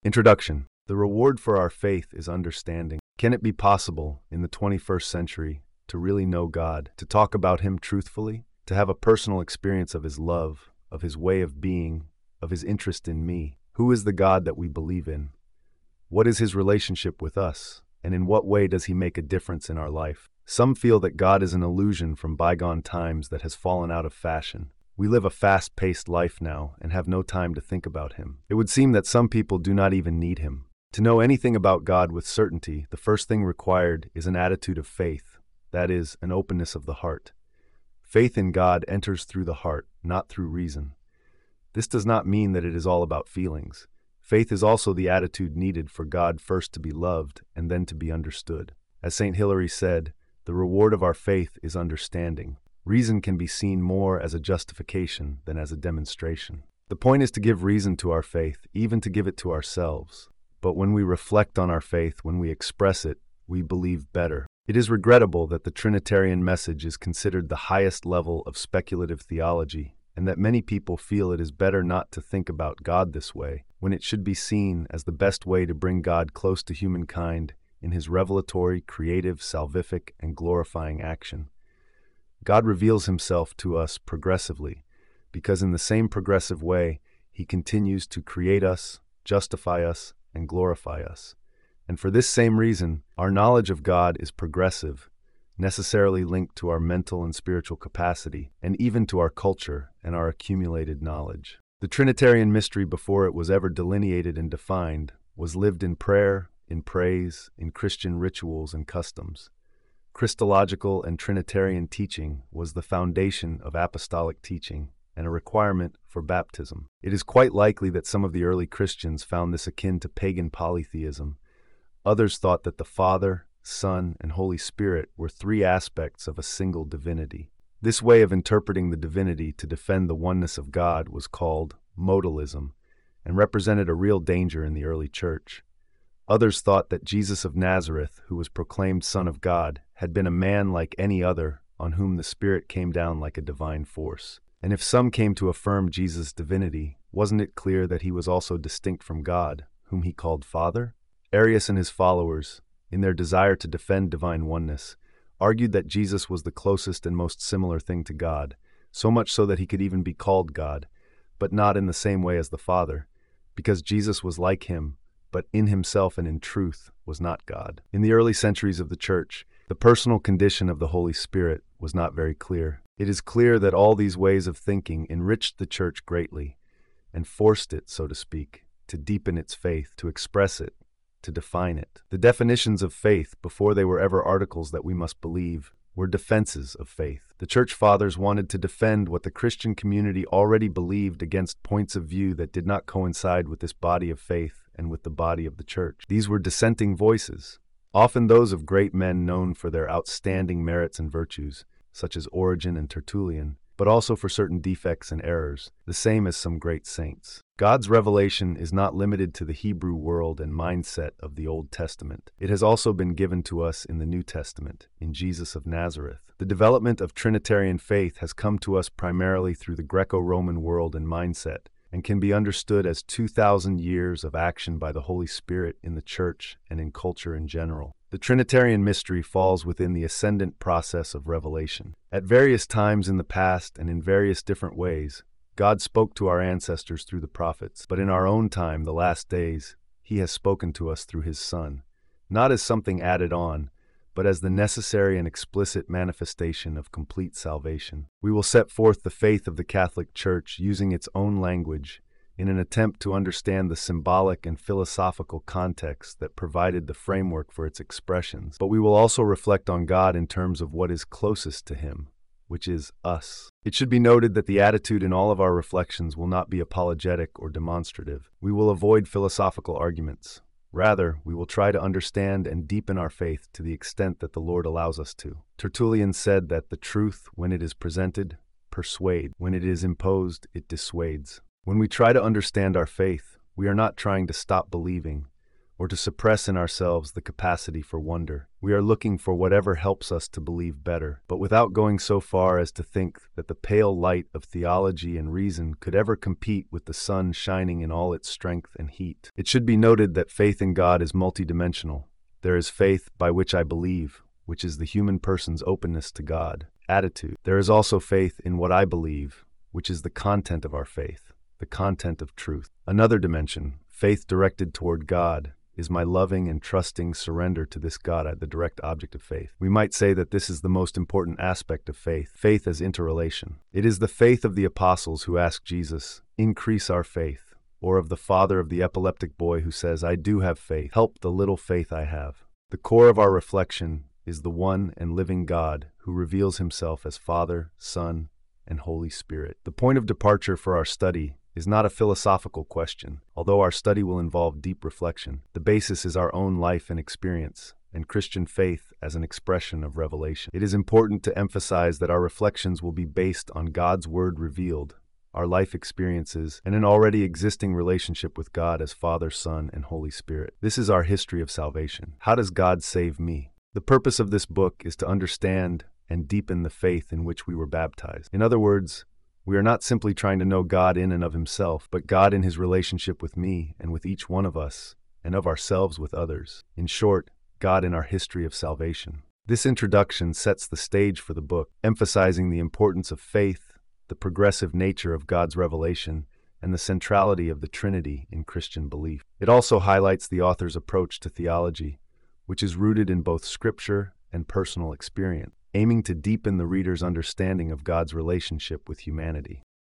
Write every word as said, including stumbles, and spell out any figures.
Introduction. The reward for our faith is understanding. Can it be possible in the twenty-first century to really know God, to talk about Him truthfully, to have a personal experience of His love, of His way of being, of His interest in me? Who is the God that we believe in? What is His relationship with us, and in what way does He make a difference in our life? Some feel that God is an illusion from bygone times that has fallen out of fashion. We live a fast-paced life now and have no time to think about Him. It would seem that some people do not even need Him. To know anything about God with certainty, the first thing required is an attitude of faith, that is, an openness of the heart. Faith in God enters through the heart, not through reason. This does not mean that it is all about feelings. Faith is also the attitude needed for God first to be loved and then to be understood. As Saint Hilary said, the reward of our faith is understanding. Reason can be seen more as a justification than as a demonstration. The point is to give reason to our faith, even to give it to ourselves. But when we reflect on our faith, when we express it, we believe better. It is regrettable that the Trinitarian message is considered the highest level of speculative theology, and that many people feel it is better not to think about God this way, when it should be seen as the best way to bring God close to humankind in His revelatory, creative, salvific, and glorifying action. God reveals Himself to us progressively, because in the same progressive way, He continues to create us, justify us, and glorify us. And for this same reason, our knowledge of God is progressive, necessarily linked to our mental and spiritual capacity, and even to our culture and our accumulated knowledge. The Trinitarian mystery, before it was ever delineated and defined, was lived in prayer, in praise, in Christian rituals and customs. Christological and Trinitarian teaching was the foundation of apostolic teaching and a requirement for baptism. It is quite likely that some of the early Christians found this akin to pagan polytheism. Others thought that the Father, Son, and Holy Spirit were three aspects of a single divinity. This way of interpreting the divinity to defend the oneness of God was called modalism and represented a real danger in the early church. Others thought that Jesus of Nazareth, who was proclaimed Son of God, had been a man like any other, on whom the Spirit came down like a divine force. And if some came to affirm Jesus' divinity, wasn't it clear that He was also distinct from God, whom He called Father? Arius and his followers, in their desire to defend divine oneness, argued that Jesus was the closest and most similar thing to God, so much so that He could even be called God, but not in the same way as the Father, because Jesus was like Him, but in Himself and in truth was not God. In the early centuries of the Church, the personal condition of the Holy Spirit was not very clear. It is clear that all these ways of thinking enriched the Church greatly, and forced it, so to speak, to deepen its faith, to express it, to define it. The definitions of faith, before they were ever articles that we must believe, were defenses of faith. The Church Fathers wanted to defend what the Christian community already believed against points of view that did not coincide with this body of faith and with the body of the Church. These were dissenting voices, often those of great men known for their outstanding merits and virtues, such as Origen and Tertullian, but also for certain defects and errors, the same as some great saints. God's revelation is not limited to the Hebrew world and mindset of the Old Testament. It has also been given to us in the New Testament, in Jesus of Nazareth. The development of Trinitarian faith has come to us primarily through the Greco-Roman world and mindset, and can be understood as two thousand years of action by the Holy Spirit in the Church and in culture in general. The Trinitarian mystery falls within the ascendant process of revelation. At various times in the past and in various different ways, God spoke to our ancestors through the prophets, but in our own time, the last days, He has spoken to us through His Son, not as something added on, but as the necessary and explicit manifestation of complete salvation. We will set forth the faith of the Catholic Church using its own language in an attempt to understand the symbolic and philosophical context that provided the framework for its expressions, but we will also reflect on God in terms of what is closest to Him, which is us. It should be noted that the attitude in all of our reflections will not be apologetic or demonstrative. We will avoid philosophical arguments. Rather, we will try to understand and deepen our faith to the extent that the Lord allows us to. Tertullian said that the truth, when it is presented, persuades. When it is imposed, it dissuades. When we try to understand our faith, we are not trying to stop believing, or or to suppress in ourselves the capacity for wonder. We are looking for whatever helps us to believe better, but without going so far as to think that the pale light of theology and reason could ever compete with the sun shining in all its strength and heat. It should be noted that faith in God is multidimensional. There is faith by which I believe, which is the human person's openness to God, attitude. There is also faith in what I believe, which is the content of our faith, the content of truth. Another dimension, faith directed toward God, is my loving and trusting surrender to this God, the direct object of faith. We might say that this is the most important aspect of faith, faith as interrelation. It is the faith of the apostles who asked Jesus, "Increase our faith," or of the father of the epileptic boy who says, "I do have faith, help the little faith I have." The core of our reflection is the one and living God who reveals himself as Father, Son, and Holy Spirit. The point of departure for our study is not a philosophical question, although our study will involve deep reflection. The basis is our own life and experience, and Christian faith as an expression of revelation. It is important to emphasize that our reflections will be based on God's Word revealed, our life experiences, and an already existing relationship with God as Father, Son, and Holy Spirit. This is our history of salvation. How does God save me? The purpose of this book is to understand and deepen the faith in which we were baptized. In other words, we are not simply trying to know God in and of himself, but God in his relationship with me and with each one of us, and of ourselves with others. In short, God in our history of salvation. This introduction sets the stage for the book, emphasizing the importance of faith, the progressive nature of God's revelation, and the centrality of the Trinity in Christian belief. It also highlights the author's approach to theology, which is rooted in both scripture and personal experience, aiming to deepen the reader's understanding of God's relationship with humanity.